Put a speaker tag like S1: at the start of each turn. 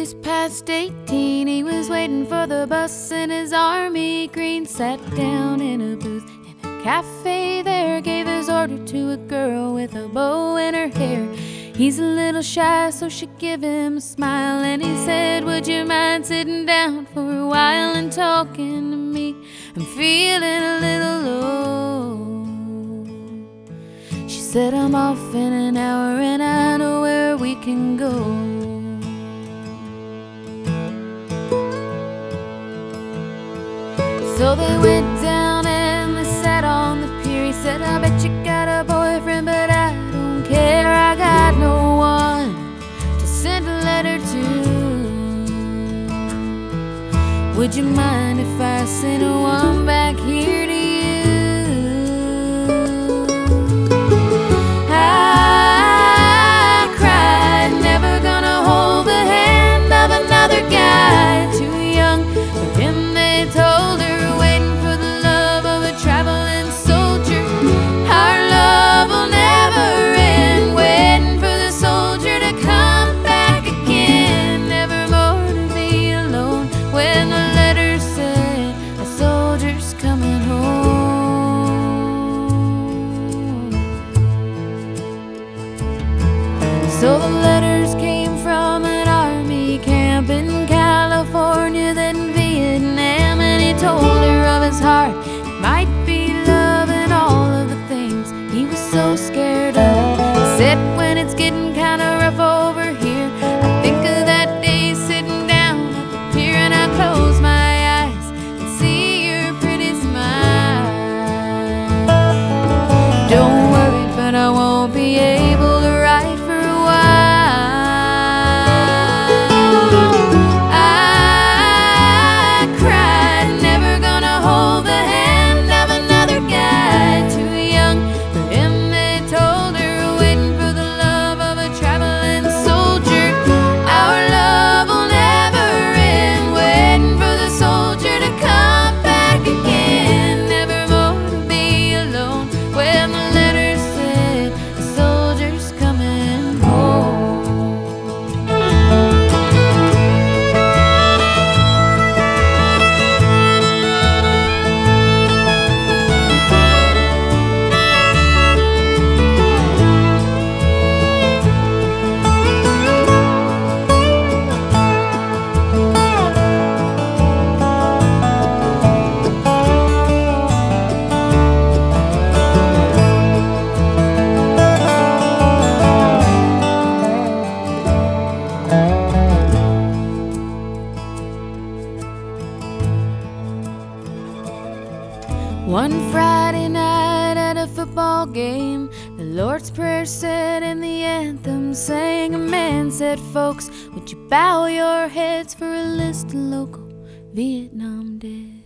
S1: just past 18. He was waiting for the bus in his army green. Sat down in a booth in a cafe there, gave his order to a girl with a bow in her hair. He's a little shy, so she gave him a smile, and he said, would you mind sitting down for a while and talking to me? I'm feeling a little low. She said, I'm off in an hour and I know where we can go. So they went down and they sat on the pier. He said, I bet you got a boyfriend, but I don't care. I got no one to send a letter to. Would you mind if I sent one back here to you? I cried, never gonna hold the hand of another guy too young for him. They told her, waiting for the love of a traveling soldier. Our love will never end, waiting for the soldier to come back again. Never more to be alone when the letter said a soldier's coming home. So the letters came from an army camp in California, then Vietnam, and he told her of his heart. It might be love and all of the things he was so scared of. He said, when it's getting kind of rough over here, I think of that day sitting down at the pier, and I close my eyes and see your pretty smile. Don't worry, but I won't be able to write for a while. I cried, never gonna hold the hand of another guy too young for him. They told her, waiting for the love of a traveling soldier. Our love will never end, waiting for the soldier to come back again. Never more to be alone when the letter said the soldier's coming home. One Friday night at a football game, the Lord's Prayer said and the anthem sang. A man said, folks, would you bow your heads for a list of local Vietnam dead?